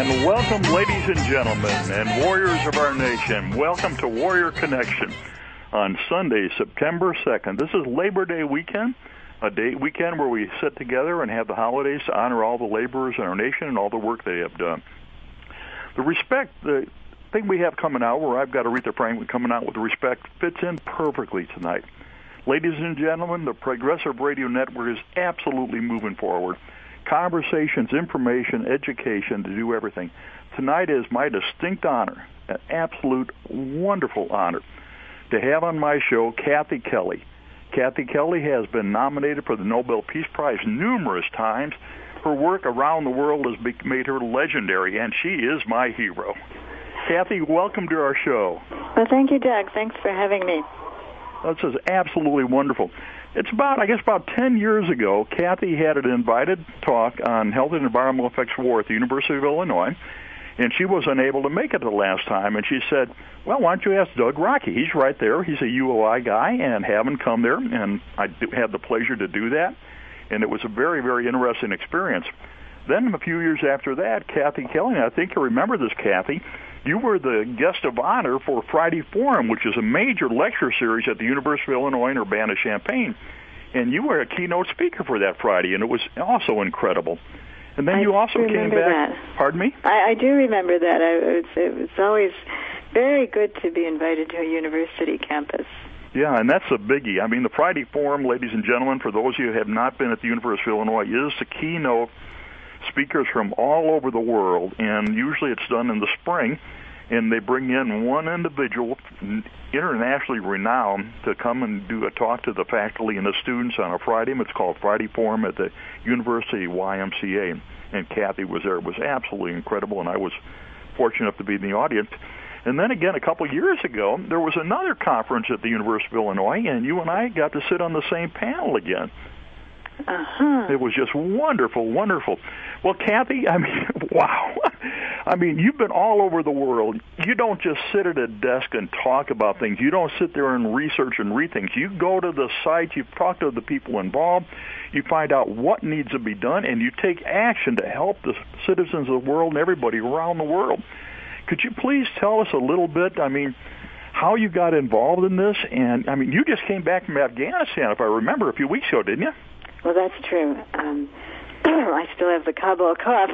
And welcome, ladies and gentlemen, and warriors of our nation. Welcome to Warrior Connection on Sunday, September 2nd. This is Labor Day weekend, a weekend where we sit together and have the holidays to honor all the laborers in our nation and all the work they have done. The thing we have coming out, where I've got Aretha Franklin coming out with respect, fits in perfectly tonight. Ladies and gentlemen, the Progressive Radio Network is absolutely moving forward. Conversations, information, education, to do everything. Tonight is my distinct honor, an absolute wonderful honor, to have on my show Kathy Kelly. Kathy Kelly has been nominated for the Nobel Peace Prize numerous times. Her work around the world has made her legendary, and she is my hero. Kathy, welcome to our show. Well, thank you, Doug. Thanks for having me. This is absolutely wonderful. It's about 10 years ago, Kathy had an invited talk on health and environmental effects of war at the University of Illinois, and she was unable to make it the last time. And she said, well, why don't you ask Doug Rockey? He's right there. He's a UOI guy, and have him come there. And I had the pleasure to do that, and it was a very, very interesting experience. Then a few years after that, Kathy Kelly, and I think you remember this, Kathy, you were the guest of honor for Friday Forum, which is a major lecture series at the University of Illinois in Urbana-Champaign. And you were a keynote speaker for that Friday, and it was also incredible. And then you also came back. That. Pardon me? I do remember that. It was always very good to be invited to a university campus. Yeah, and that's a biggie. I mean, the Friday Forum, ladies and gentlemen, for those of you who have not been at the University of Illinois, is the keynote speakers from all over the world, and usually it's done in the spring, and they bring in one individual, internationally renowned, to come and do a talk to the faculty and the students on a Friday. It's called Friday Forum at the University YMCA, and Kathy was there. It was absolutely incredible, and I was fortunate enough to be in the audience. And then again, a couple of years ago, there was another conference at the University of Illinois, and you and I got to sit on the same panel again. Uh-huh. It was just wonderful, wonderful. Well, Kathy, I mean, wow. I mean, you've been all over the world. You don't just sit at a desk and talk about things. You don't sit there and research and read things. You go to the sites, you talk to the people involved, you find out what needs to be done, and you take action to help the citizens of the world and everybody around the world. Could you please tell us a little bit, I mean, how you got involved in this? And, I mean, you just came back from Afghanistan, if I remember, a few weeks ago, didn't you? Well, that's true. I still have the Kabul cough.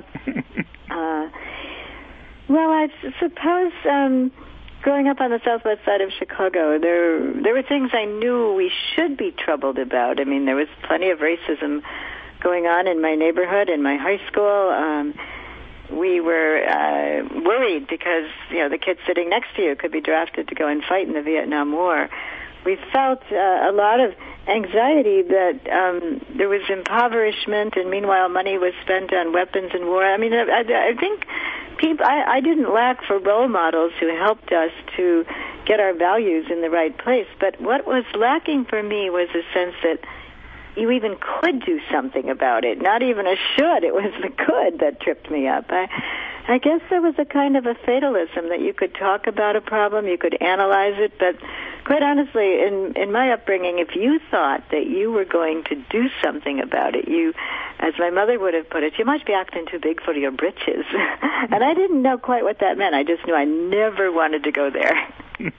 Well, I suppose growing up on the southwest side of Chicago, there were things I knew we should be troubled about. I mean, there was plenty of racism going on in my neighborhood, in my high school. We were worried because, the kid sitting next to you could be drafted to go and fight in the Vietnam War. We felt a lot of anxiety that there was impoverishment, and meanwhile money was spent on weapons and war. I mean, I think I didn't lack for role models who helped us to get our values in the right place. But what was lacking for me was a sense that you even could do something about it. Not even a should. It was the could that tripped me up. I guess there was a kind of a fatalism that you could talk about a problem, you could analyze it, but quite honestly, in my upbringing, if you thought that you were going to do something about it, you, as my mother would have put it, you might be acting too big for your britches. And I didn't know quite what that meant. I just knew I never wanted to go there.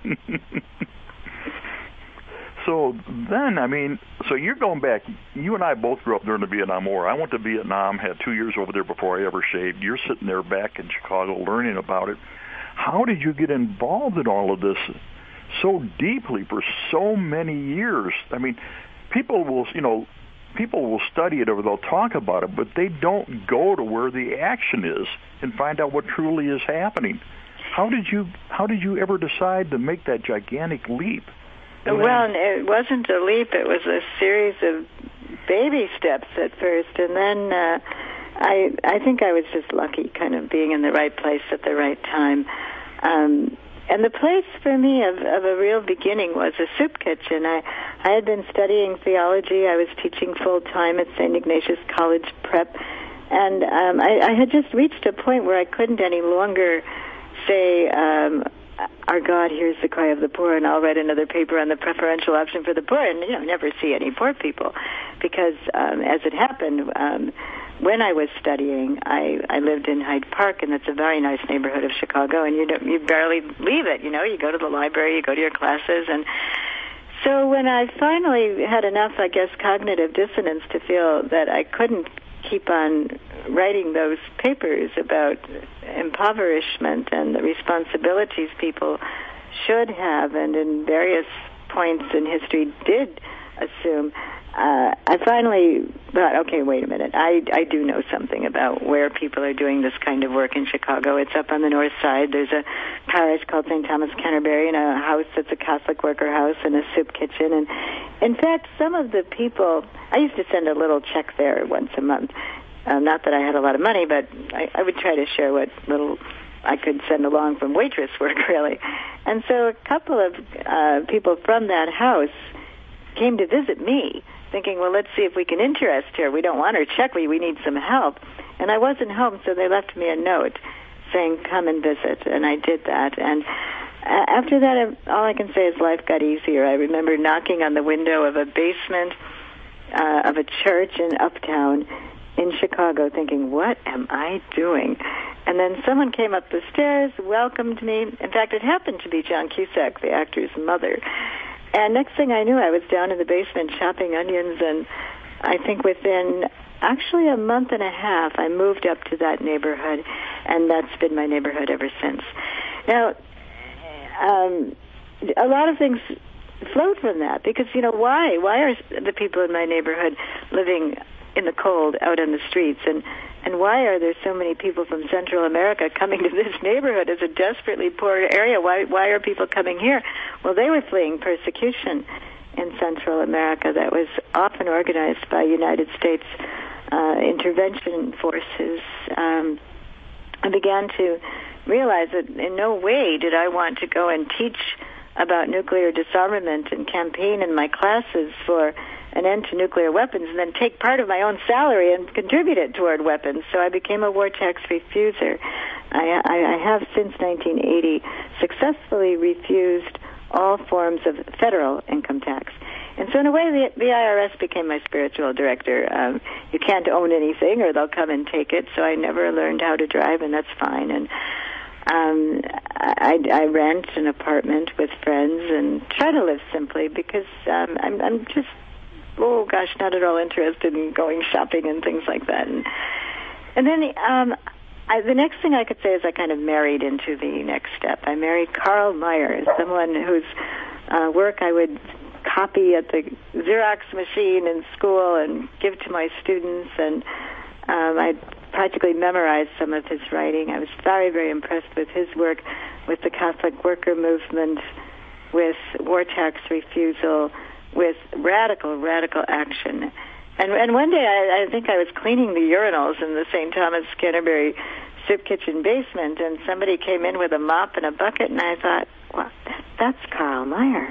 So then, I mean, so you're going back. You and I both grew up during the Vietnam War. I went to Vietnam, had 2 years over there before I ever shaved. You're sitting there back in Chicago learning about it. How did you get involved in all of this so deeply for so many years? I mean, people will study it or they'll talk about it, but they don't go to where the action is and find out what truly is happening. How did you ever decide to make that gigantic leap? Well, it wasn't a leap. It was a series of baby steps at first, and then I think I was just lucky, kind of being in the right place at the right time. And the place for me of a real beginning was a soup kitchen. I had been studying theology. I was teaching full-time at St. Ignatius College Prep, and I had just reached a point where I couldn't any longer say, our God hears the cry of the poor, and I'll write another paper on the preferential option for the poor, and never see any poor people, because as it happened, when I was studying, I lived in Hyde Park, and it's a very nice neighborhood of Chicago, and you barely leave it. You know, you go to the library, you go to your classes, and so when I finally had enough, I guess, cognitive dissonance to feel that I couldn't keep on writing those papers about impoverishment and the responsibilities people should have, and in various points in history did assume, I finally thought, okay, wait a minute. I do know something about where people are doing this kind of work in Chicago. It's up on the north side. There's a parish called St. Thomas Canterbury, and a house that's a Catholic worker house, and a soup kitchen. And in fact, some of the people, I used to send a little check there once a month. Not that I had a lot of money, but I would try to share what little I could send along from waitress work, really. And so a couple of people from that house came to visit me, thinking, well, let's see if we can interest her. We don't want her check. We need some help. And I wasn't home, so they left me a note saying, come and visit. And I did that. And after that, all I can say is life got easier. I remember knocking on the window of a basement of a church in Uptown in Chicago, thinking, what am I doing? And then someone came up the stairs, welcomed me. In fact, it happened to be John Cusack, the actor's mother. And next thing I knew, I was down in the basement chopping onions, and I think within actually a month and a half, I moved up to that neighborhood, and that's been my neighborhood ever since. Now, a lot of things flowed from that, because, you know, why are the people in my neighborhood living in the cold out on the streets, and why are there so many people from Central America coming to this neighborhood? It's a desperately poor area. Why are people coming here? Well, they were fleeing persecution in Central America that was often organized by United States intervention forces. I began to realize that in no way did I want to go and teach about nuclear disarmament and campaign in my classes for an end to nuclear weapons and then take part of my own salary and contribute it toward weapons. So I became a war tax refuser. I have since 1980 successfully refused all forms of federal income tax. And so in a way, the IRS became my spiritual director. You can't own anything or they'll come and take it, so I never learned how to drive, and that's fine. And I rent an apartment with friends and try to live simply because I'm just, not at all interested in going shopping and things like that. And then the next thing I could say is I kind of married into the next step. I married Karl Meyer, someone whose work I would copy at the Xerox machine in school and give to my students, and I practically memorized some of his writing. I was very, very impressed with his work with the Catholic worker movement, with war tax refusal, with radical action. And one day I think I was cleaning the urinals in the St. Thomas Canterbury soup kitchen basement, and somebody came in with a mop and a bucket, and I thought, well, that's Karl Meyer.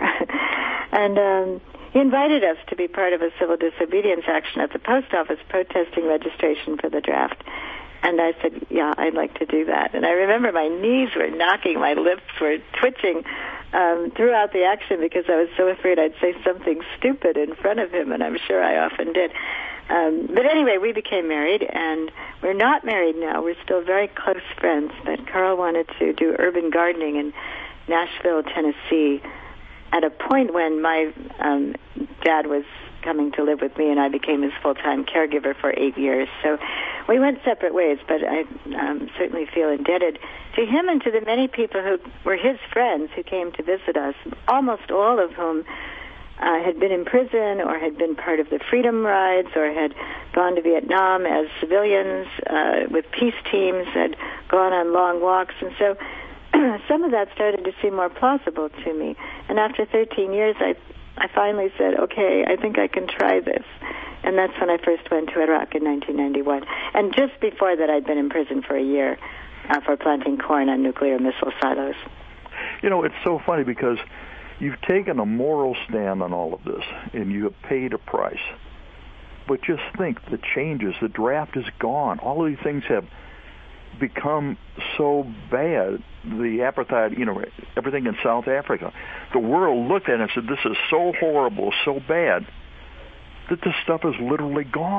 And he invited us to be part of a civil disobedience action at the post office protesting registration for the draft. And I said, yeah, I'd like to do that. And I remember my knees were knocking, my lips were twitching throughout the action because I was so afraid I'd say something stupid in front of him, and I'm sure I often did. But anyway, we became married, and we're not married now. We're still very close friends, but Karl wanted to do urban gardening in Nashville, Tennessee, at a point when my dad was coming to live with me, and I became his full-time caregiver for 8 years. So we went separate ways, but I certainly feel indebted to him and to the many people who were his friends who came to visit us, almost all of whom had been in prison or had been part of the Freedom Rides or had gone to Vietnam as civilians with peace teams, had gone on long walks. And so some of that started to seem more plausible to me. And after 13 years, I finally said, okay, I think I can try this. And that's when I first went to Iraq in 1991. And just before that, I'd been in prison for a year for planting corn on nuclear missile silos. You know, it's so funny because you've taken a moral stand on all of this, and you have paid a price. But just think, the changes, the draft is gone. All of these things have become so bad. The apartheid, everything in South Africa. The world looked at it and said, this is so horrible, so bad, that this stuff is literally gone.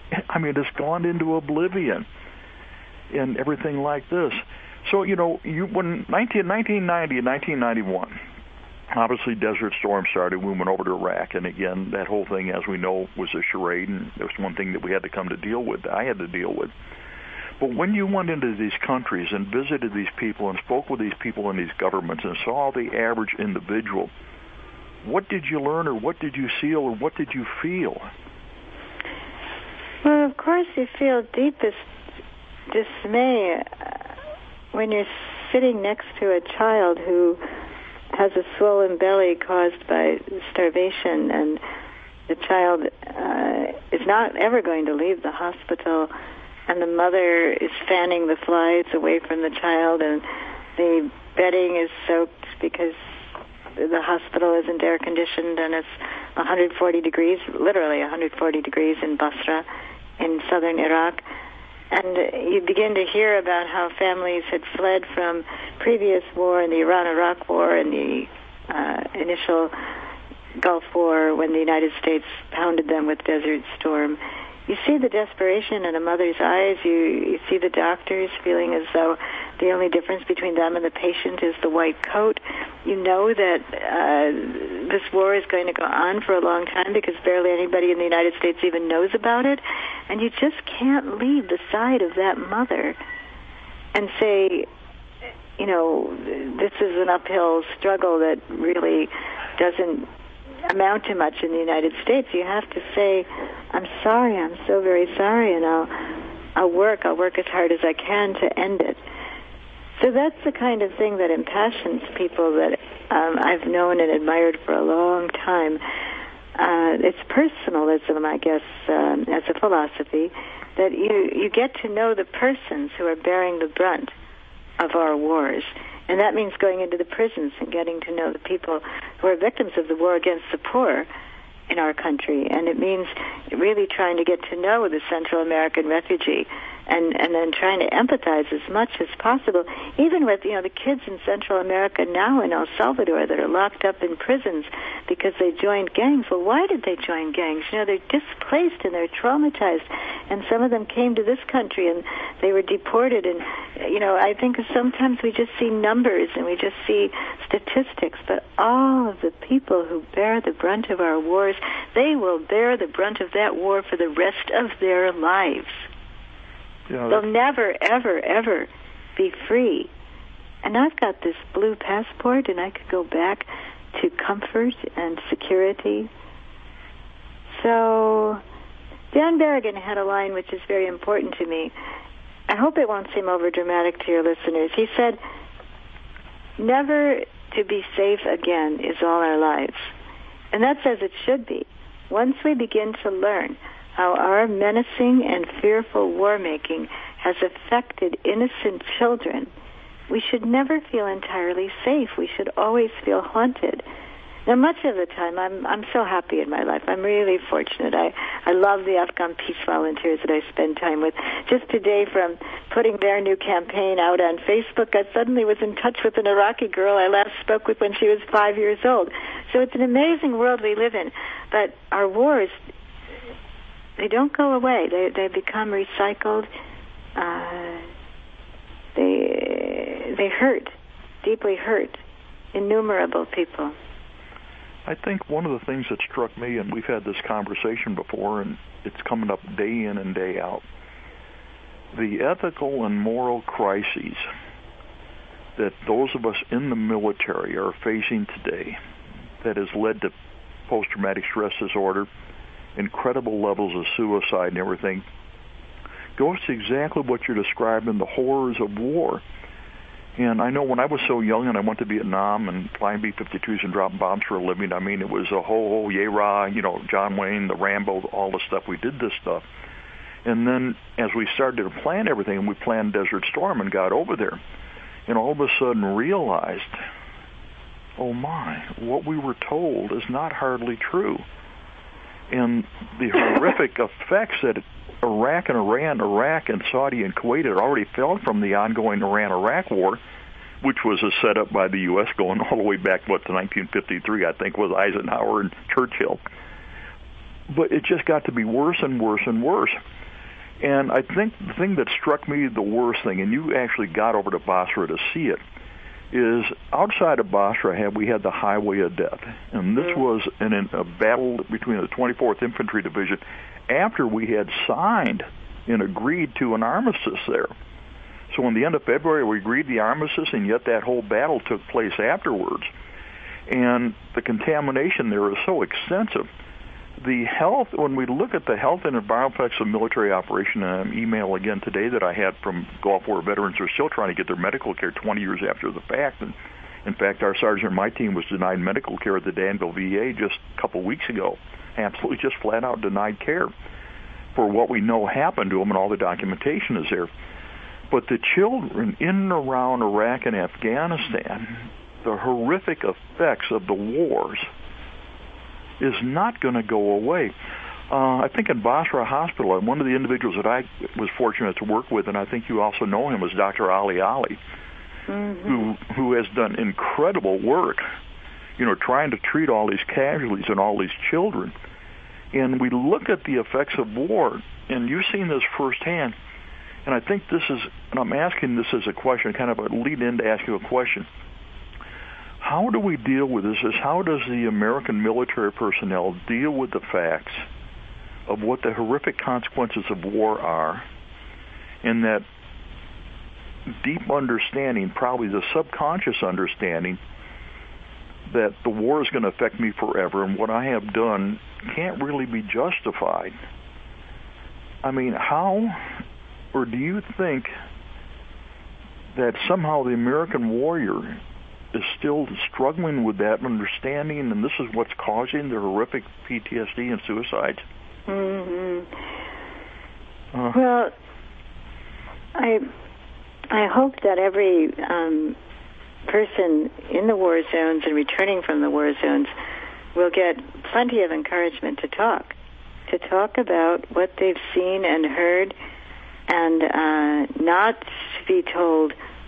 I mean, it's gone into oblivion and everything like this. So, when 1990 and 1991, obviously Desert Storm started, we went over to Iraq, and again, that whole thing, as we know, was a charade, and it was one thing that we had to come to deal with, that I had to deal with. But when you went into these countries and visited these people and spoke with these people in these governments and saw the average individual, what did you learn, or what did you see, or what did you feel? Well, of course, you feel deepest dismay when you're sitting next to a child who has a swollen belly caused by starvation, and the child is not ever going to leave the hospital, and the mother is fanning the flies away from the child, and the bedding is soaked because the hospital isn't air conditioned, and it's 140 degrees, literally 140 degrees in Basra in southern Iraq. And you begin to hear about how families had fled from previous war, in the Iran-Iraq War and the initial Gulf War, when the United States pounded them with Desert Storm. You see the desperation in a mother's eyes. You see the doctors feeling as though the only difference between them and the patient is the white coat. You know that this war is going to go on for a long time because barely anybody in the United States even knows about it. And you just can't leave the side of that mother and say, this is an uphill struggle that really doesn't amount to much in the United States. You have to say, I'm sorry, I'm so very sorry, and I'll work as hard as I can to end it. So that's the kind of thing that impassions people that I've known and admired for a long time. It's personalism, I guess, as a philosophy, that you get to know the persons who are bearing the brunt of our wars. And that means going into the prisons and getting to know the people who are victims of the war against the poor in our country. And it means really trying to get to know the Central American refugee and then trying to empathize as much as possible, even with, the kids in Central America now in El Salvador that are locked up in prisons because they joined gangs. Well, why did they join gangs? They're displaced and they're traumatized. And some of them came to this country and they were deported. And, I think sometimes we just see numbers and we just see statistics, but all of the people who bear the brunt of our wars, they will bear the brunt of that war for the rest of their lives. They'll never, ever, ever be free. And I've got this blue passport, and I could go back to comfort and security. So Dan Berrigan had a line which is very important to me. I hope it won't seem overdramatic to your listeners. He said, never to be safe again is all our lives. And that's as it should be. Once we begin to learn how our menacing and fearful war-making has affected innocent children, we should never feel entirely safe. We should always feel haunted. Now, much of the time, I'm so happy in my life. I'm really fortunate. I love the Afghan peace volunteers that I spend time with. Just today, from putting their new campaign out on Facebook, I suddenly was in touch with an Iraqi girl I last spoke with when she was 5 years old. So it's an amazing world we live in. But our wars, they don't go away. They become recycled. They hurt, deeply hurt, innumerable people. I think one of the things that struck me, and we've had this conversation before, and it's coming up day in and day out, the ethical and moral crises that those of us in the military are facing today that has led to post-traumatic stress disorder, incredible levels of suicide and everything, goes to exactly what you're describing, the horrors of war. And I know when I was so young and I went to Vietnam and flying B-52s and dropping bombs for a living, I mean, it was a whole yay-rah, John Wayne, the Rambo, all the stuff. We did this stuff. And then as we started to plan everything, we planned Desert Storm and got over there. And all of a sudden realized, oh my, what we were told is not hardly true. And the horrific effects that Iraq and Iran, Iraq and Saudi and Kuwait had already felt from the ongoing Iran-Iraq war, which was a setup by the U.S. going all the way back, to 1953, I think, was Eisenhower and Churchill. But it just got to be worse and worse and worse. And I think the thing that struck me the worst thing, and you actually got over to Basra to see it, is outside of Basra we had the Highway of Death. And this was a battle between the 24th Infantry Division after we had signed and agreed to an armistice there. So in the end of February, we agreed the armistice, and yet that whole battle took place afterwards. And the contamination there is so extensive. The health, when we look at the health and environmental effects of military operation, and an email again today that I had from Gulf War veterans who are still trying to get their medical care 20 years after the fact. And in fact, our sergeant in my team was denied medical care at the Danville VA just a couple of weeks ago. Absolutely just flat out denied care for what we know happened to them, and all the documentation is there. But the children in and around Iraq and Afghanistan, the horrific effects of the wars is not going to go away. I think in Basra Hospital, and one of the individuals that I was fortunate to work with, and I think you also know him, was Dr. Ali Ali, who has done incredible work, trying to treat all these casualties and all these children. And we look at the effects of war, and you've seen this firsthand, and I think this is, and I'm asking this as a question, kind of a lead-in to ask you a question. How do we deal with this? How does the American military personnel deal with the facts of what the horrific consequences of war are, and that deep understanding, probably the subconscious understanding, that the war is going to affect me forever, and what I have done can't really be justified? I mean, how, or do you think that somehow the American warrior is still struggling with that understanding, and this is what's causing the horrific PTSD and suicides? Well, I hope that every person in the war zones and returning from the war zones will get plenty of encouragement to talk about what they've seen and heard, and not to be told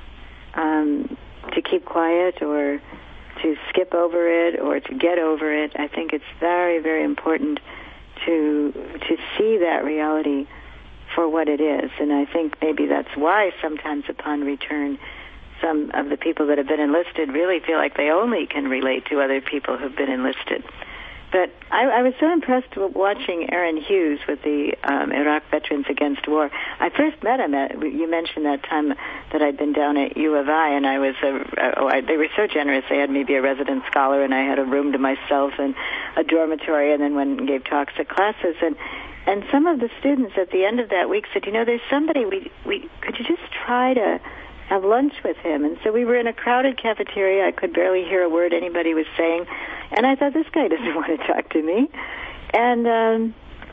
to keep quiet or to skip over it or to get over it. I think it's very, very important to see that reality for what it is. And I think maybe that's why sometimes upon return, some of the people that have been enlisted really feel like they only can relate to other people who've been enlisted. But I was so impressed with watching Aaron Hughes with the Iraq Veterans Against War. I first met him you mentioned that time that I'd been down at U of I, and they were so generous. They had me be a resident scholar, and I had a room to myself and a dormitory, and then went and gave talks at classes. And some of the students at the end of that week said, there's somebody, could you just try to have lunch with him? And so we were in a crowded cafeteria. I could barely hear a word anybody was saying. And I thought, this guy doesn't want to talk to me. And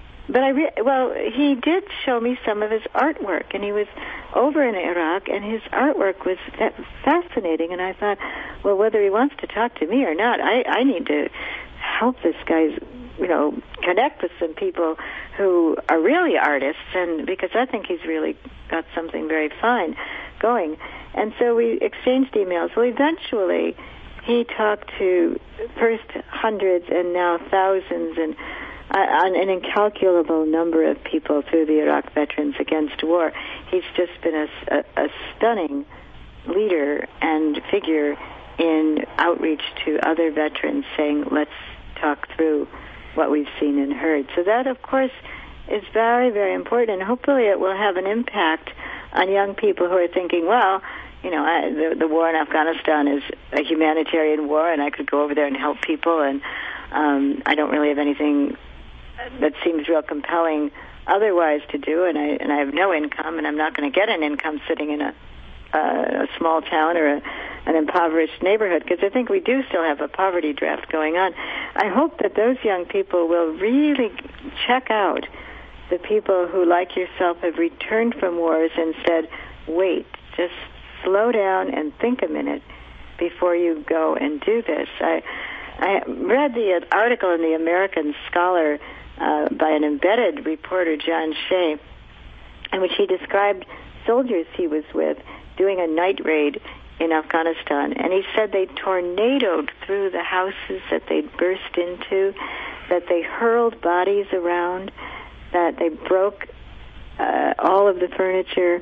but he did show me some of his artwork, and he was over in Iraq, and his artwork was fascinating. And I thought, well, whether he wants to talk to me or not, I need to help this guy, connect with some people who are really artists, and because I think he's really got something very fine going. And so we exchanged emails. Well, eventually he talked to first hundreds and now thousands and an incalculable number of people through the Iraq Veterans Against War. He's just been a stunning leader and figure in outreach to other veterans, saying, let's talk through what we've seen and heard. So that, of course, is very, very important, and hopefully it will have an impact on young people who are thinking, well, the war in Afghanistan is a humanitarian war, and I could go over there and help people, and I don't really have anything that seems real compelling otherwise to do, and I have no income, and I'm not going to get an income sitting in a small town or an impoverished neighborhood, because I think we do still have a poverty draft going on. I hope that those young people will really check out the people who, like yourself, have returned from wars and said, wait, just slow down and think a minute before you go and do this. I read the article in the American Scholar by an embedded reporter, John Shea, in which he described soldiers he was with doing a night raid in Afghanistan, and he said they tornadoed through the houses that they'd burst into, that they hurled bodies around, that they broke all of the furniture,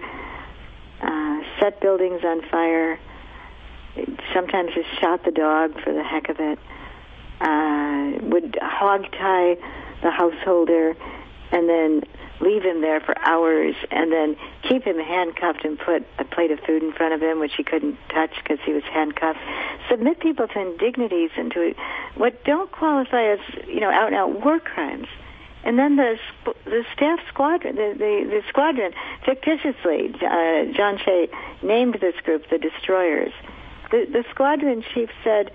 set buildings on fire, sometimes just shot the dog for the heck of it, would hog-tie the householder and then leave him there for hours and then keep him handcuffed and put a plate of food in front of him, which he couldn't touch because he was handcuffed. Submit people to indignities and to what don't qualify as, out-and-out war crimes. And then the staff squadron, the squadron, fictitiously, John Shea named this group the Destroyers. The squadron chief said,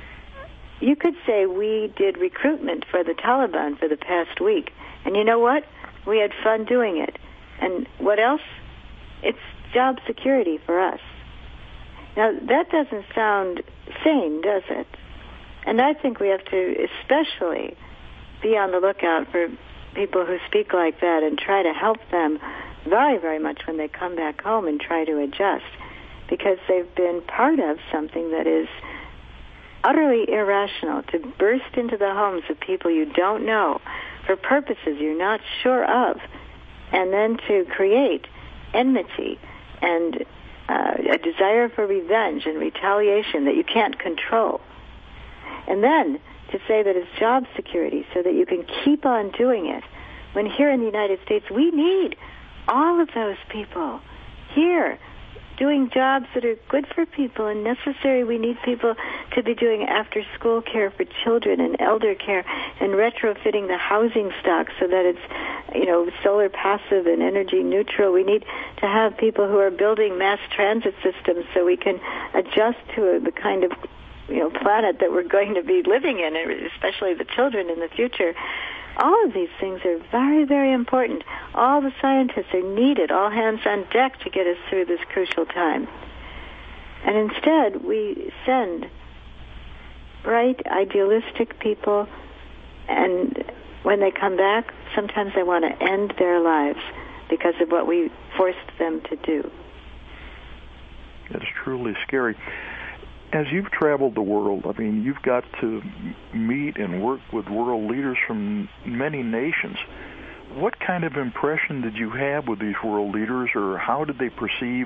you could say we did recruitment for the Taliban for the past week. And you know what? We had fun doing it. And what else? It's job security for us. Now, that doesn't sound sane, does it? And I think we have to especially be on the lookout for people who speak like that and try to help them very, very much when they come back home and try to adjust, because they've been part of something that is utterly irrational, to burst into the homes of people you don't know for purposes you're not sure of, and then to create enmity and a desire for revenge and retaliation that you can't control. And then to say that it's job security so that you can keep on doing it, when here in the United States we need all of those people here doing jobs that are good for people and necessary. We need people to be doing after-school care for children and elder care and retrofitting the housing stock so that it's, solar passive and energy neutral. We need to have people who are building mass transit systems so we can adjust to the kind of planet that we're going to be living in, especially the children in the future. All of these things are very, very important. All the scientists are needed, all hands on deck to get us through this crucial time. And instead, we send bright, idealistic people, and when they come back, sometimes they want to end their lives because of what we forced them to do. It's truly scary. As you've traveled the world, you've got to meet and work with world leaders from many nations. What kind of impression did you have with these world leaders, or how did they perceive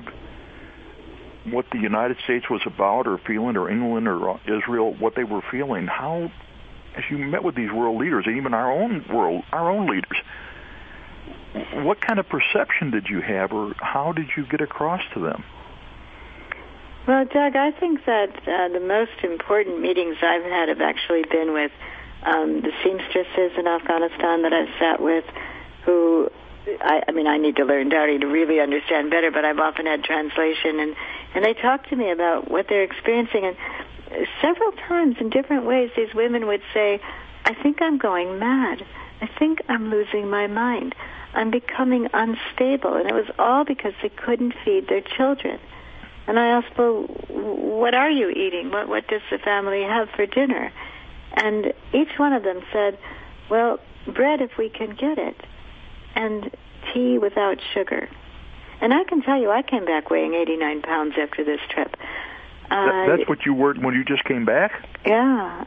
what the United States was about or feeling, or England or Israel, what they were feeling? How, as you met with these world leaders, and even our own leaders, what kind of perception did you have, or how did you get across to them? Well, Doug, I think that the most important meetings I've had have actually been with the seamstresses in Afghanistan that I've sat with, who, I need to learn Dari to really understand better, but I've often had translation, and they talk to me about what they're experiencing, and several times in different ways these women would say, I think I'm going mad. I think I'm losing my mind. I'm becoming unstable, and it was all because they couldn't feed their children. And I asked, well, what are you eating? What does the family have for dinner? And each one of them said, well, bread if we can get it, and tea without sugar. And I can tell you, I came back weighing 89 pounds after this trip. That's what you were when you just came back? Yeah.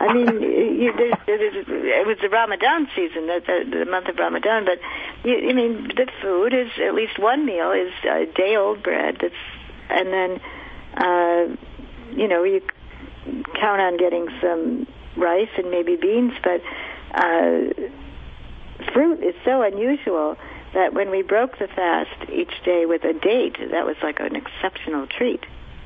It was the Ramadan season, the month of Ramadan, but, the food is, at least one meal is day-old bread and then, you count on getting some rice and maybe beans, but fruit is so unusual that when we broke the fast each day with a date, that was like an exceptional treat.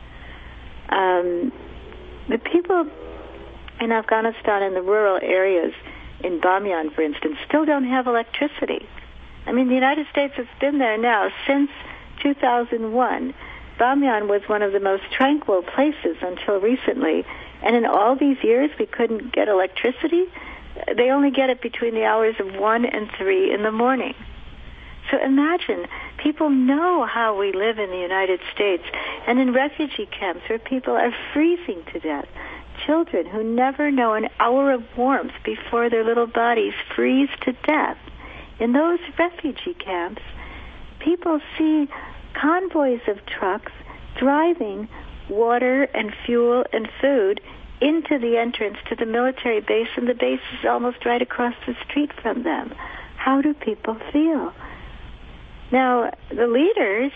The people in Afghanistan in the rural areas, in Bamyan, for instance, still don't have electricity. The United States has been there now since 2001. Bamyan was one of the most tranquil places until recently, and in all these years we couldn't get electricity. They only get it between the hours of 1 and 3 in the morning. So imagine, people know how we live in the United States and in refugee camps where people are freezing to death. Children who never know an hour of warmth before their little bodies freeze to death. In those refugee camps, people see convoys of trucks driving water and fuel and food into the entrance to the military base, and the base is almost right across the street from them. How do people feel? Now, the leaders,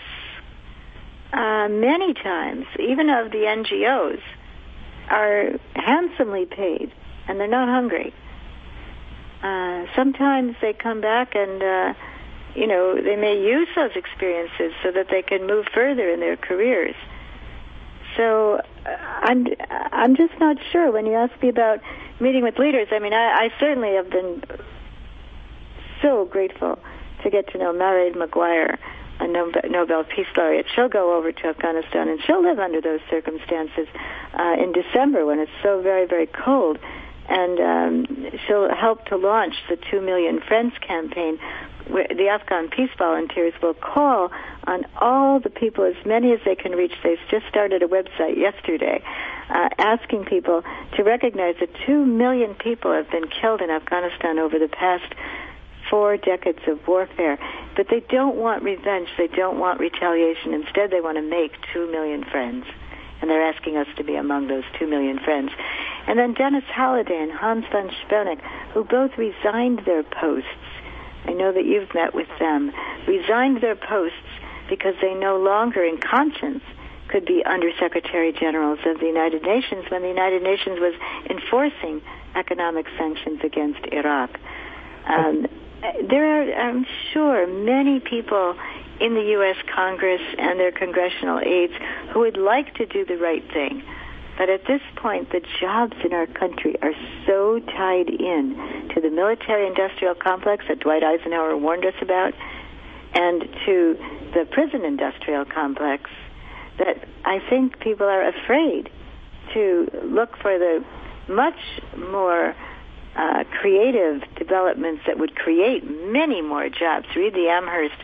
many times, even of the NGOs, are handsomely paid, and they're not hungry. Sometimes they come back and, they may use those experiences so that they can move further in their careers. So I'm just not sure. When you ask me about meeting with leaders, I mean, I certainly have been so grateful to get to know Mairead Maguire, a Nobel Peace Laureate. She'll go over to Afghanistan, and she'll live under those circumstances in December when it's so very, very cold. And she'll help to launch the 2 Million Friends campaign, where the Afghan peace volunteers will call on all the people, as many as they can reach. They've just started a website yesterday asking people to recognize that 2 million people have been killed in Afghanistan over the past 4 decades of warfare. But they don't want revenge. They don't want retaliation. Instead, they want to make 2 million friends. And they're asking us to be among those 2 million friends. And then Dennis Halliday and Hans van Speelnick, who both resigned their posts. I know that you've met with them. Resigned their posts because they no longer, in conscience, could be Under-Secretary Generals of the United Nations when the United Nations was enforcing economic sanctions against Iraq. There are, I'm sure, many people in the U.S. Congress and their congressional aides who would like to do the right thing. But at this point, the jobs in our country are so tied in to the military-industrial complex that Dwight Eisenhower warned us about, and to the prison-industrial complex, that I think people are afraid to look for the much more creative developments that would create many more jobs. Read the Amherst,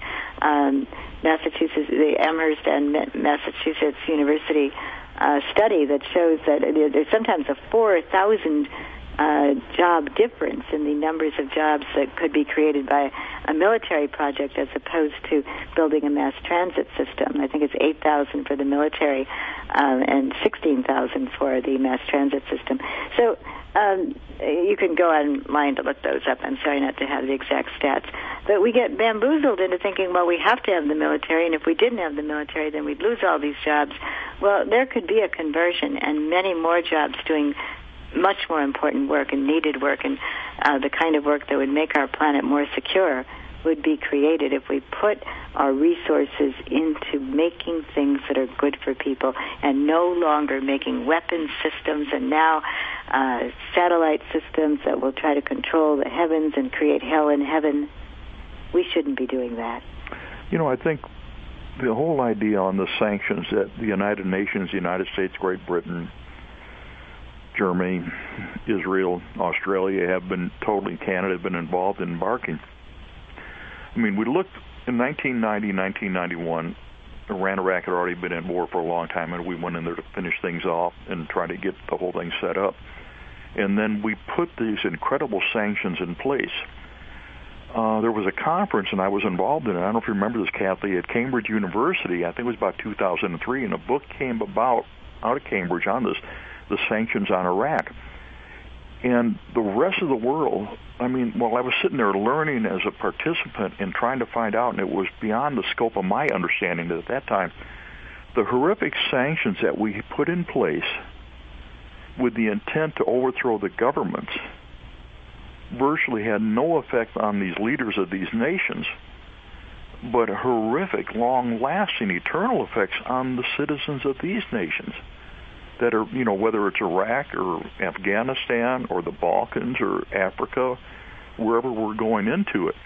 the Amherst and Massachusetts University study that shows that there's sometimes a 4,000 job difference in the numbers of jobs that could be created by a military project as opposed to building a mass transit system. I think it's 8,000 for the military and 16,000 for the mass transit system. So you can go online to look those up. I'm sorry not to have the exact stats. But we get bamboozled into thinking, well, we have to have the military, and if we didn't have the military, then we'd lose all these jobs. Well, there could be a conversion and many more jobs doing much more important work and needed work, and the kind of work that would make our planet more secure would be created if we put our resources into making things that are good for people and no longer making weapons systems and now satellite systems that will try to control the heavens and create hell in heaven. We shouldn't be doing that. I think the whole idea on the sanctions that the United Nations, the United States, Great Britain, Germany, Israel, Australia Canada have been involved in embarking. I mean, we looked in 1990, 1991, Iran, Iraq had already been in war for a long time, and we went in there to finish things off and try to get the whole thing set up. And then we put these incredible sanctions in place. There was a conference, and I was involved in it. I don't know if you remember this, Kathy, at Cambridge University. I think it was about 2003, and a book came out of Cambridge on this, the sanctions on Iraq. And the rest of the world, I was sitting there learning as a participant and trying to find out, and it was beyond the scope of my understanding at that time, the horrific sanctions that we put in place with the intent to overthrow the governments virtually had no effect on these leaders of these nations, but horrific, long-lasting, eternal effects on the citizens of these nations that are, whether it's Iraq or Afghanistan or the Balkans or Africa, wherever we're going into it.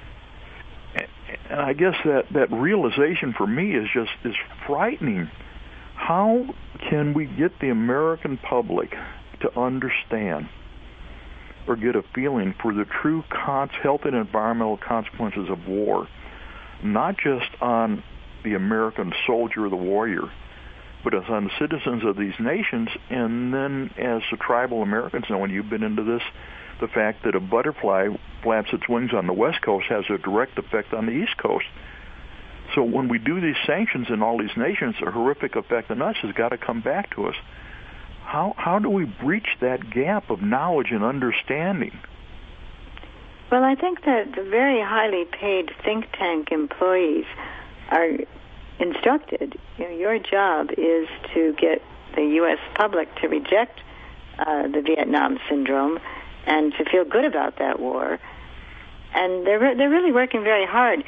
And I guess that realization for me is frightening. How can we get the American public to understand or get a feeling for the true health and environmental consequences of war, not just on the American soldier or the warrior, but as on the citizens of these nations, and then as the tribal Americans know, and you've been into this, the fact that a butterfly flaps its wings on the West Coast has a direct effect on the East Coast. So when we do these sanctions in all these nations, a horrific effect on us has got to come back to us. How do we breach that gap of knowledge and understanding? Well, I think that the very highly paid think tank employees are instructed. Your job is to get the U.S. public to reject the Vietnam syndrome and to feel good about that war. And they're really working very hard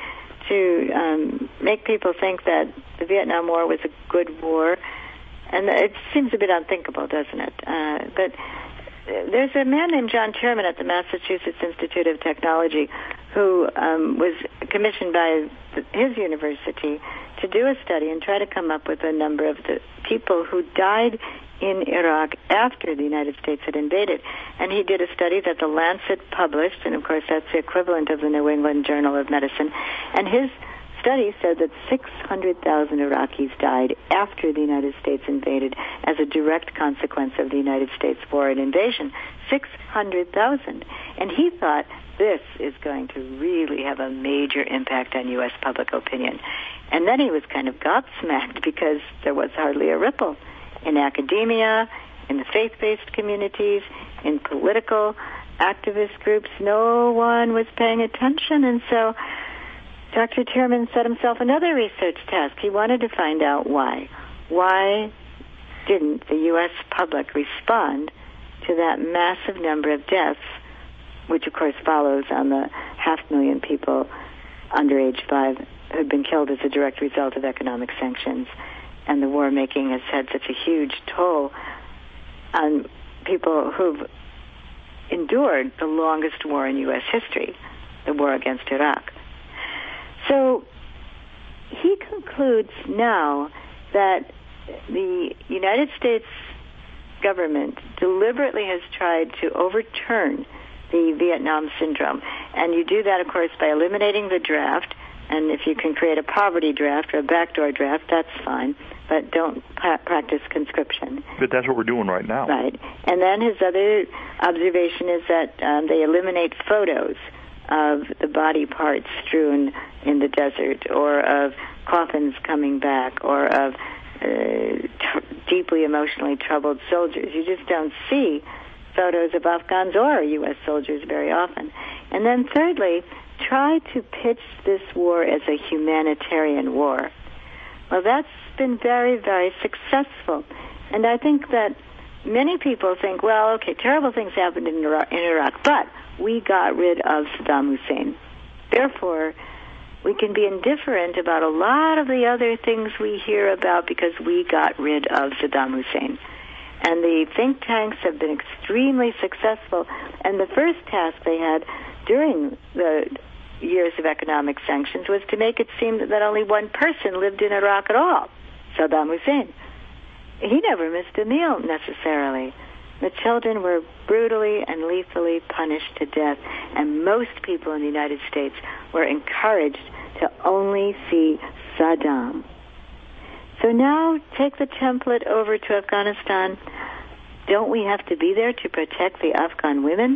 to make people think that the Vietnam War was a good war. And it seems a bit unthinkable, doesn't it? But there's a man named John Terman at the Massachusetts Institute of Technology who was commissioned by his university to do a study and try to come up with a number of the people who died in Iraq after the United States had invaded. And he did a study that the Lancet published, and of course that's the equivalent of the New England Journal of Medicine. And his study said that 600,000 Iraqis died after the United States invaded as a direct consequence of the United States war and invasion. 600,000. And he thought this is going to really have a major impact on U.S. public opinion. And then he was kind of gobsmacked because there was hardly a ripple in academia, in the faith-based communities, in political activist groups. No one was paying attention, and so Dr. Terman set himself another research task. He wanted to find out why. Why didn't the U.S. public respond to that massive number of deaths, which of course follows on the 500,000 people under age 5 who had been killed as a direct result of economic sanctions, and the war making has had such a huge toll on people who've endured the longest war in U.S. history, the war against Iraq. So he concludes now that the United States government deliberately has tried to overturn the Vietnam syndrome. And you do that, of course, by eliminating the draft. And if you can create a poverty draft or a backdoor draft, that's fine. But don't practice conscription. But that's what we're doing right now. Right. And then his other observation is that they eliminate photos of the body parts strewn in the desert, or of coffins coming back, or of deeply emotionally troubled soldiers. You just don't see photos of Afghans or U.S. soldiers very often. And then thirdly, try to pitch this war as a humanitarian war. Well, that's been very, very successful. And I think that many people think, well, okay, terrible things happened in Iraq, but we got rid of Saddam Hussein. Therefore, we can be indifferent about a lot of the other things we hear about because we got rid of Saddam Hussein. And the think tanks have been extremely successful. And the first task they had during the years of economic sanctions was to make it seem that only one person lived in Iraq at all, Saddam Hussein. He never missed a meal, necessarily. The children were brutally and lethally punished to death, and most people in the United States were encouraged to only see Saddam. So now take the template over to Afghanistan. Don't we have to be there to protect the Afghan women?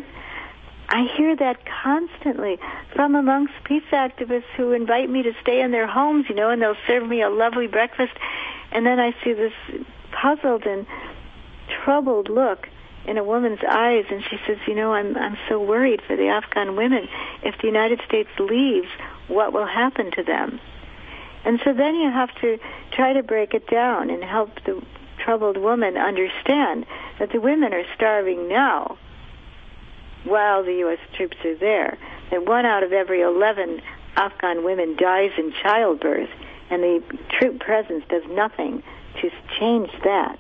I hear that constantly from amongst peace activists who invite me to stay in their homes, and they'll serve me a lovely breakfast. And then I see this puzzled and troubled look in a woman's eyes, and she says, I'm so worried for the Afghan women. If the United States leaves, what will happen to them? And so then you have to try to break it down and help the troubled woman understand that the women are starving now while the U.S. troops are there, that 1 out of every 11 Afghan women dies in childbirth, and the troop presence does nothing to change that.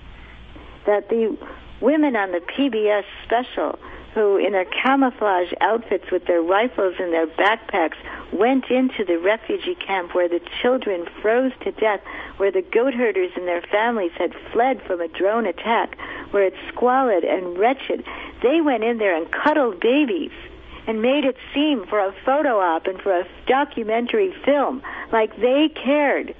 That the women on the PBS special who, in their camouflage outfits with their rifles in their backpacks, went into the refugee camp where the children froze to death, where the goat herders and their families had fled from a drone attack, where it's squalid and wretched. They went in there and cuddled babies and made it seem for a photo op and for a documentary film like they cared.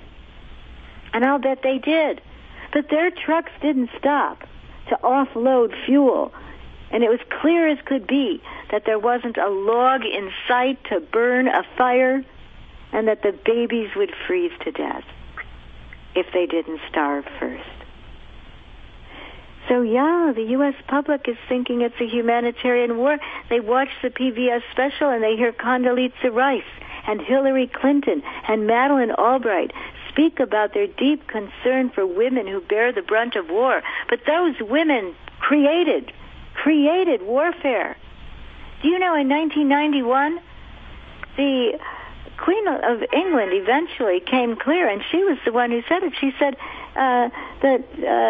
And I'll bet they did. But their trucks didn't stop to offload fuel. And it was clear as could be that there wasn't a log in sight to burn a fire, and that the babies would freeze to death if they didn't starve first. So, yeah, the U.S. public is thinking it's a humanitarian war. They watch the PBS special and they hear Condoleezza Rice and Hillary Clinton and Madeleine Albright speak about their deep concern for women who bear the brunt of war. But those women created warfare. Do you know in 1991, the Queen of England eventually came clear, and she was the one who said it. She said that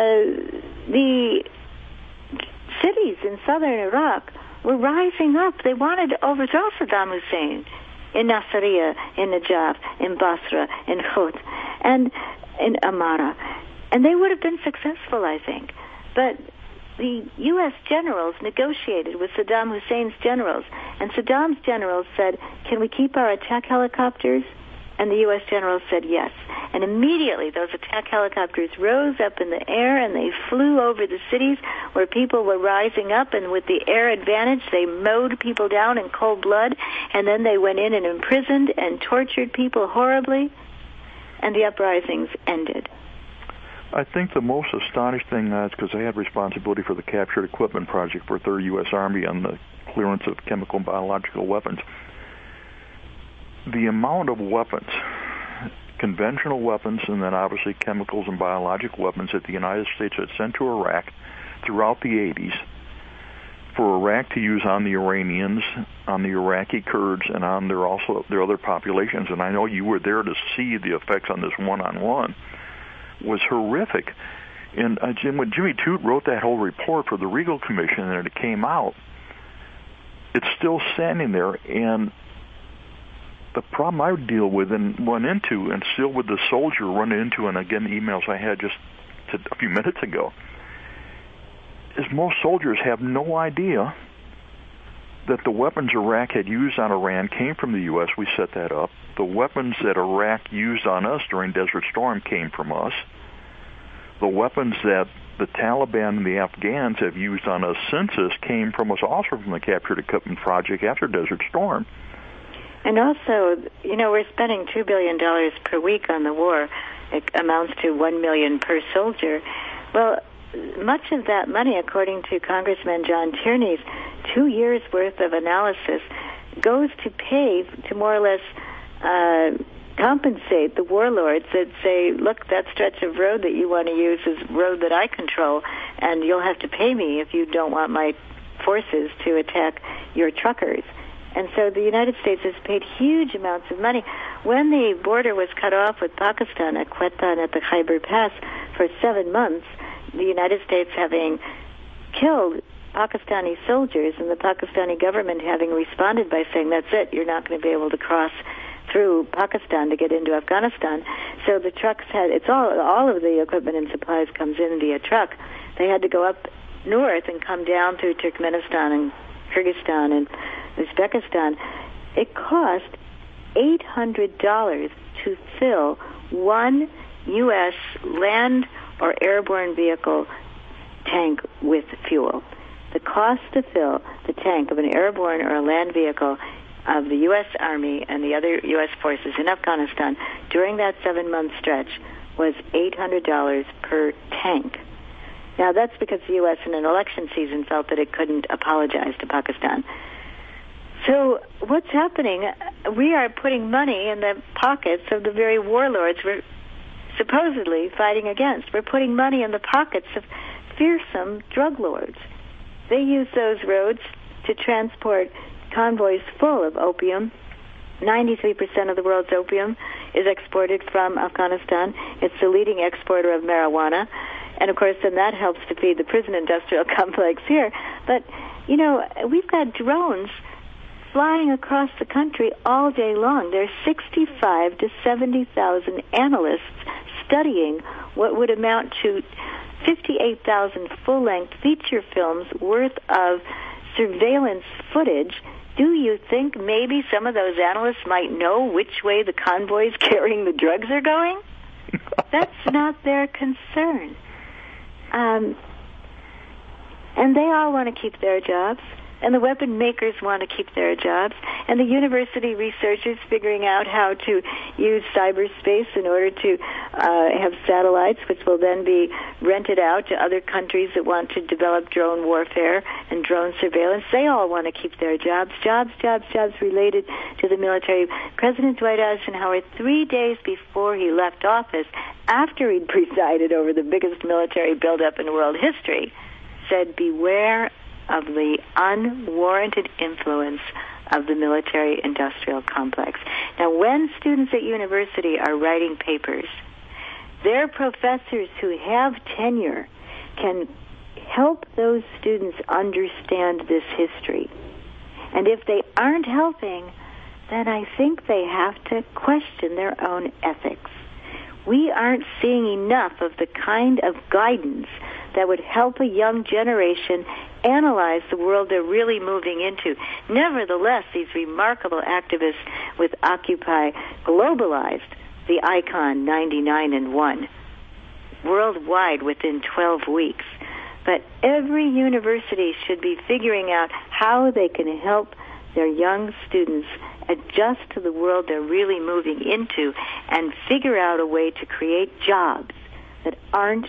the cities in southern Iraq were rising up. They wanted to overthrow Saddam Hussein in Nasiriyah, in Najaf, in Basra, in Khut, and in Amara. And they would have been successful, I think. But the U.S. generals negotiated with Saddam Hussein's generals, and Saddam's generals said, can we keep our attack helicopters? And the U.S. generals said yes. And immediately those attack helicopters rose up in the air and they flew over the cities where people were rising up, and with the air advantage they mowed people down in cold blood, and then they went in and imprisoned and tortured people horribly, and the uprisings ended. I think the most astonishing thing is because I had responsibility for the Captured Equipment Project for 3rd U.S. Army on the clearance of chemical and biological weapons. The amount of weapons, conventional weapons, and then obviously chemicals and biological weapons that the United States had sent to Iraq throughout the 80s for Iraq to use on the Iranians, on the Iraqi Kurds, and on their other populations. And I know you were there to see the effects on this one-on-one. Was horrific. And when Jimmy Toot wrote that whole report for the Regal Commission and it came out, it's still standing there. And the problem I would deal with and run into, and still with the soldier run into, and again, emails I had just a few minutes ago, is most soldiers have no idea that the weapons Iraq had used on Iran came from the U.S. We set that up. The weapons that Iraq used on us during Desert Storm came from us. The weapons that the Taliban and the Afghans have used on us since this came from us, also from the Captured Equipment Project after Desert Storm. And also, we're spending $2 billion per week on the war. It amounts to $1 million per soldier. Well, much of that money, according to Congressman John Tierney's 2 years' worth of analysis, goes to pay to more or less compensate the warlords that say, look, that stretch of road that you want to use is road that I control, and you'll have to pay me if you don't want my forces to attack your truckers. And so the United States has paid huge amounts of money. When the border was cut off with Pakistan at Quetta and at the Khyber Pass for 7 months, the United States having killed Pakistani soldiers and the Pakistani government having responded by saying, that's it, you're not going to be able to cross through Pakistan to get into Afghanistan. So the trucks all of the equipment and supplies comes in via truck. They had to go up north and come down through Turkmenistan and Kyrgyzstan and Uzbekistan. It cost $800 to fill one U.S. land or airborne vehicle tank with fuel. The cost to fill the tank of an airborne or a land vehicle of the U.S. Army and the other U.S. forces in Afghanistan during that 7-month stretch was $800 per tank. Now, that's because the U.S. in an election season felt that it couldn't apologize to Pakistan. So what's happening? We are putting money in the pockets of the very warlords we're supposedly fighting against. We're putting money in the pockets of fearsome drug lords. They use those roads to transport convoys full of opium. 93% of the world's opium is exported from Afghanistan. It's the leading exporter of marijuana. And, of course, then that helps to feed the prison industrial complex here. But, we've got drones flying across the country all day long. There's 65 to 70,000 analysts studying what would amount to 58,000 full-length feature films worth of surveillance footage. Do you think maybe some of those analysts might know which way the convoys carrying the drugs are going? That's not their concern. And they all want to keep their jobs. and the weapon makers want to keep their jobs, and the university researchers figuring out how to use cyberspace in order to have satellites, which will then be rented out to other countries that want to develop drone warfare and drone surveillance. They all want to keep their jobs related to the military. President Dwight Eisenhower, 3 days before he left office, after he'd presided over the biggest military buildup in world history, said, beware of the unwarranted influence of the military-industrial complex. Now, when students at university are writing papers, their professors who have tenure can help those students understand this history. And if they aren't helping, then I think they have to question their own ethics. We aren't seeing enough of the kind of guidance that would help a young generation analyze the world they're really moving into. Nevertheless, these remarkable activists with Occupy globalized the icon 99 and 1 worldwide within 12 weeks. But every university should be figuring out how they can help their young students adjust to the world they're really moving into and figure out a way to create jobs that aren't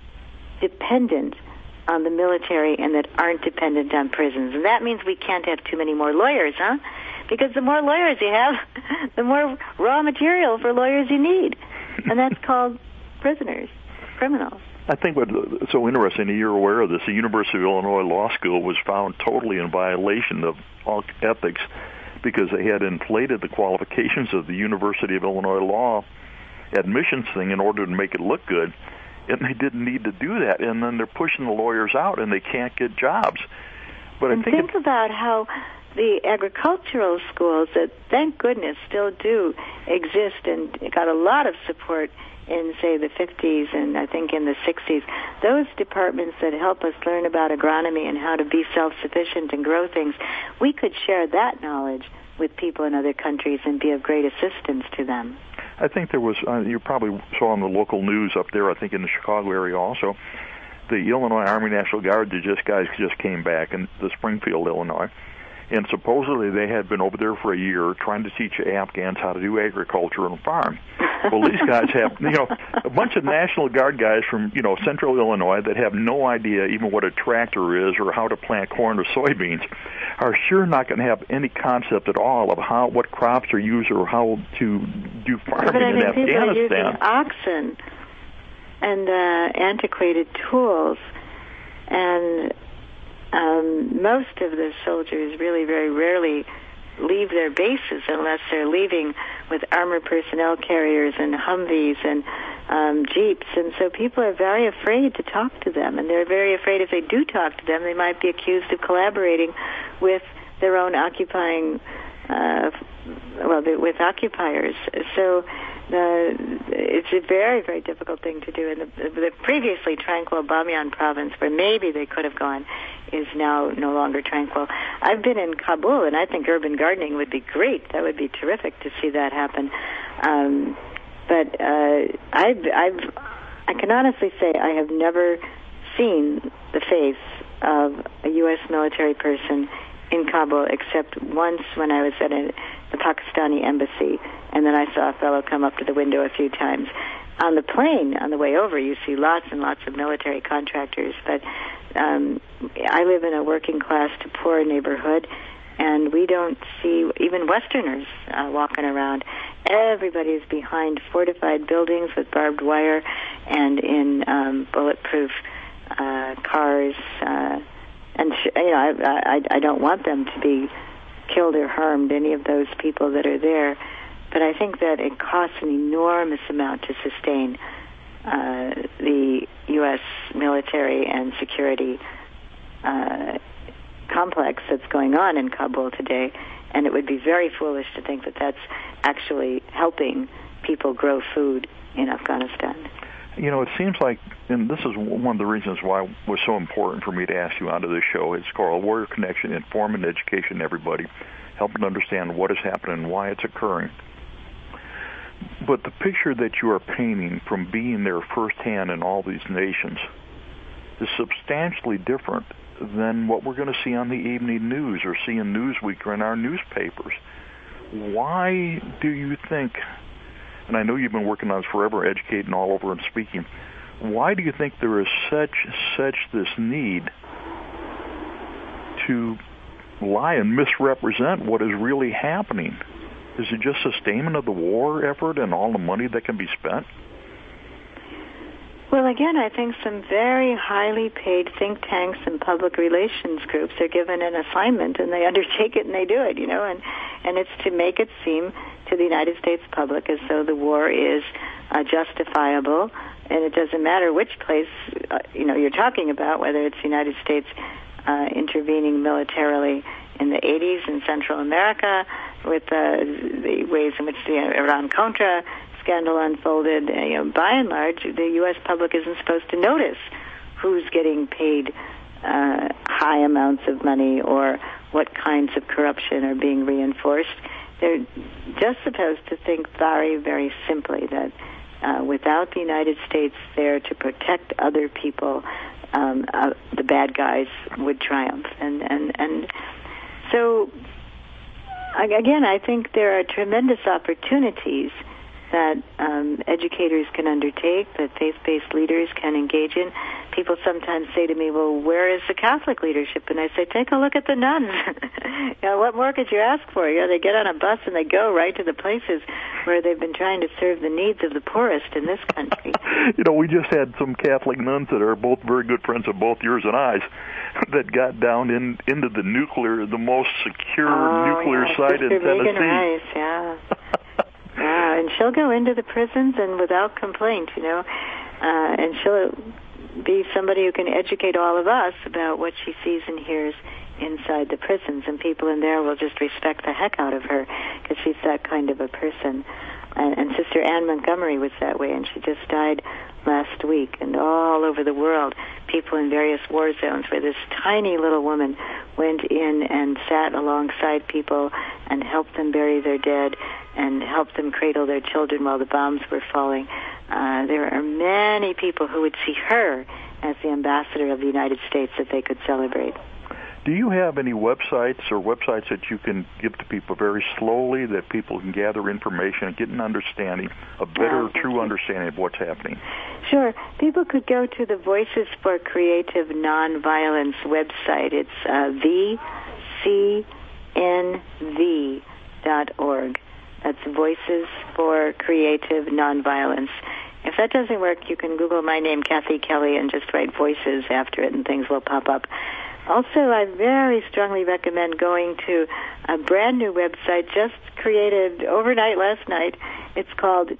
dependent on the military and that aren't dependent on prisons. And that means we can't have too many more lawyers, huh? Because the more lawyers you have, the more raw material for lawyers you need. And that's called prisoners, criminals. I think what's so interesting, you're aware of this, the University of Illinois Law School was found totally in violation of all ethics because they had inflated the qualifications of the University of Illinois Law admissions thing in order to make it look good. And they didn't need to do that. And then they're pushing the lawyers out, and they can't get jobs. But and think about how the agricultural schools that, thank goodness, still do exist and got a lot of support in, say, the 50s and I think in the 60s. Those departments that help us learn about agronomy and how to be self-sufficient and grow things, we could share that knowledge with people in other countries and be of great assistance to them. I think there was, you probably saw on the local news up there, I think in the Chicago area also, the Illinois Army National Guard, guys just came back in the Springfield, Illinois, and supposedly they had been over there for a year trying to teach Afghans how to do agriculture and farm. Well, these guys have, a bunch of National Guard guys from, central Illinois that have no idea even what a tractor is or how to plant corn or soybeans are sure not going to have any concept at all of what crops are used or how to do farming in Afghanistan. People are using oxen and antiquated tools, and most of the soldiers really very rarely leave their bases unless they're leaving with armored personnel carriers and Humvees and Jeeps. And so people are very afraid to talk to them, and they're very afraid if they do talk to them, they might be accused of collaborating with their own occupying, with occupiers. So it's a very, very difficult thing to do. And the previously tranquil Bamiyan province, where maybe they could have gone, is now no longer tranquil. I've been in Kabul, and I think urban gardening would be great. That would be terrific to see that happen. But I can honestly say I have never seen the face of a U.S. military person in Kabul except once when I was at the Pakistani embassy, and then I saw a fellow come up to the window a few times. On the plane, on the way over, you see lots and lots of military contractors, but I live in a working-class to poor neighborhood, and we don't see even Westerners walking around. Everybody's behind fortified buildings with barbed wire and in bulletproof cars. I don't want them to be killed or harmed, any of those people that are there. But I think that it costs an enormous amount to sustain the U.S. military and security complex that's going on in Kabul today, and it would be very foolish to think that that's actually helping people grow food in Afghanistan. It seems like, and this is one of the reasons why it was so important for me to ask you onto this show. It's called Warrior Connection, inform and education everybody, helping understand what is happening and why it's occurring. But the picture that you are painting from being there firsthand in all these nations is substantially different than what we're going to see on the evening news or see in Newsweek or in our newspapers. Why do you think, and I know you've been working on this forever, educating all over and speaking, why do you think there is such this need to lie and misrepresent what is really happening? Is it just sustainment of the war effort and all the money that can be spent? Well, again, I think some very highly paid think tanks and public relations groups are given an assignment, and they undertake it and they do it, and it's to make it seem to the United States public as though the war is justifiable, and it doesn't matter which place you're talking about, whether it's the United States intervening militarily in the 80s in Central America with the ways in which the Iran-Contra scandal unfolded. By and large, the U.S. public isn't supposed to notice who's getting paid high amounts of money or what kinds of corruption are being reinforced. They're just supposed to think very, very simply that without the United States there to protect other people, the bad guys would triumph. And so, again, I think there are tremendous opportunities that educators can undertake, that faith-based leaders can engage in. People sometimes say to me, well, where is the Catholic leadership? And I say, take a look at the nuns. What more could you ask for? They get on a bus and they go right to the places where they've been trying to serve the needs of the poorest in this country. We just had some Catholic nuns that are both very good friends of both yours and I's that got down into the most secure nuclear site in Tennessee. Megan Rice, yeah. And she'll go into the prisons and without complaint, and she'll be somebody who can educate all of us about what she sees and hears inside the prisons, and people in there will just respect the heck out of her because she's that kind of a person. And Sister Anne Montgomery was that way, and she just died last week. And all over the world, people in various war zones where this tiny little woman went in and sat alongside people and helped them bury their dead and helped them cradle their children while the bombs were falling. There are many people who would see her as the ambassador of the United States that they could celebrate. Do you have any websites that you can give to people very slowly that people can gather information and get an understanding, a better, true understanding of what's happening? Sure. People could go to the Voices for Creative Nonviolence website. It's vcnv.org. That's Voices for Creative Nonviolence. If that doesn't work, you can Google my name, Kathy Kelly, and just write Voices after it, and things will pop up. Also, I very strongly recommend going to a brand new website just created overnight last night. It's called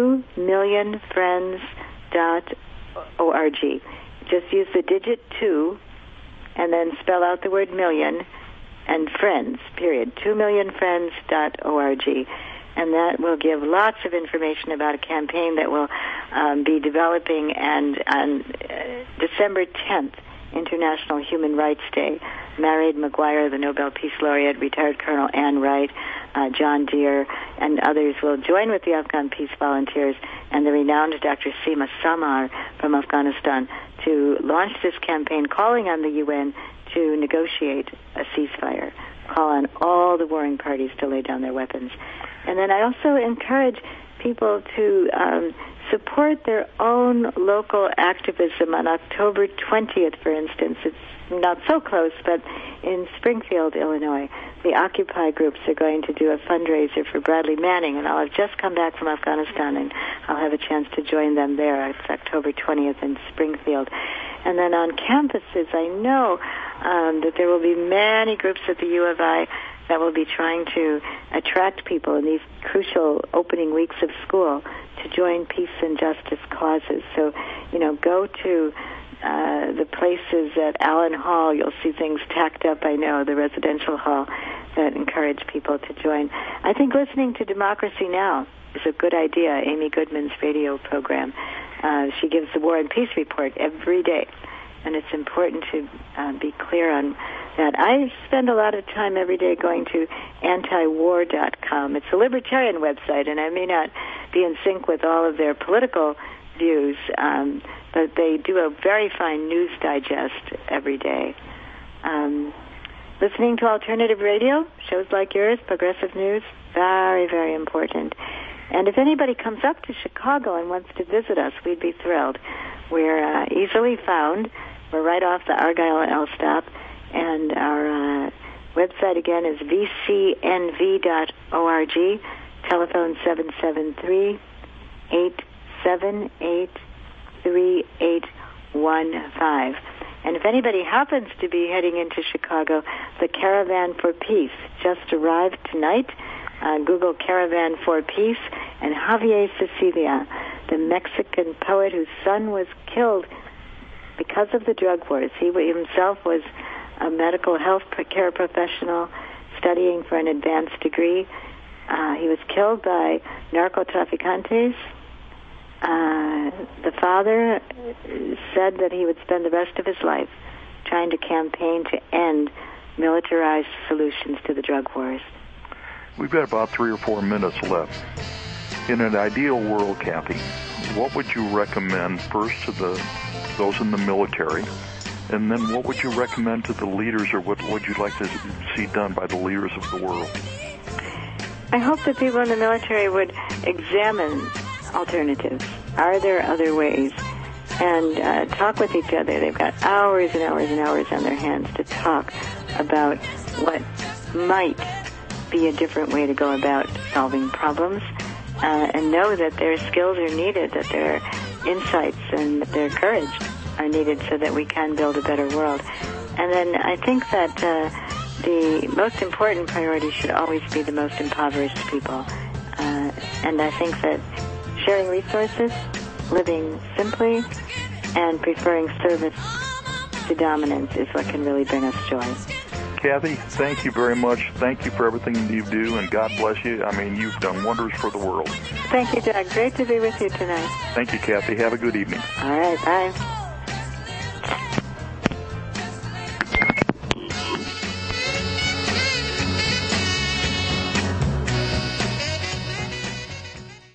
2millionfriends.org. Just use the digit 2 and then spell out the word million and friends, period. 2millionfriends.org. And that will give lots of information about a campaign that will be developing. And on December 10th, International Human Rights Day, Mairead Maguire, the Nobel Peace Laureate, retired Colonel Ann Wright, John Deere, and others will join with the Afghan Peace Volunteers and the renowned Dr. Seema Samar from Afghanistan to launch this campaign calling on the UN to negotiate a ceasefire, call on all the warring parties to lay down their weapons. And then I also encourage people to support their own local activism. On October 20th, for instance, it's not so close, but in Springfield, Illinois, the Occupy groups are going to do a fundraiser for Bradley Manning, and I'll have just come back from Afghanistan, and I'll have a chance to join them there. It's October 20th in Springfield. And then on campuses, I know that there will be many groups at the U of I that will be trying to attract people in these crucial opening weeks of school to join peace and justice causes. So, go to the places at Allen Hall. You'll see things tacked up, I know, the residential hall that encourage people to join. I think listening to Democracy Now! Is a good idea, Amy Goodman's radio program. She gives the War and Peace Report every day, and it's important to be clear on that. I spend a lot of time every day going to antiwar.com. It's a libertarian website, and I may not be in sync with all of their political views, But they do a very fine news digest every day. Listening to alternative radio, shows like yours, progressive news, very, very important. And if anybody comes up to Chicago and wants to visit us, we'd be thrilled. We're easily found. We're right off the Argyle L stop, and our website again is vcnv.org. Telephone 773-878-3815. And if anybody happens to be heading into Chicago, the Caravan for Peace just arrived tonight. Google Caravan for Peace, and Javier Cecilia, the Mexican poet whose son was killed because of the drug wars. He himself was a medical health care professional studying for an advanced degree. He was killed by narcotraficantes. The father said that he would spend the rest of his life trying to campaign to end militarized solutions to the drug wars. We've got about 3 or 4 minutes left. In an ideal world, Kathy, what would you recommend first to those in the military, and then what would you recommend to the leaders, or what would you like to see done by the leaders of the world? I hope that people in the military would examine alternatives. Are there other ways? And talk with each other. They've got hours and hours and hours on their hands to talk about what might be a different way to go about solving problems, and know that their skills are needed, that their insights and their courage are needed so that we can build a better world. And then I think that the most important priority should always be the most impoverished people. And I think that sharing resources, living simply, and preferring service to dominance is what can really bring us joy. Kathy, thank you very much. Thank you for everything you do, and God bless you. I mean, you've done wonders for the world. Thank you, Doug. Great to be with you tonight. Thank you, Kathy. Have a good evening. All right, bye.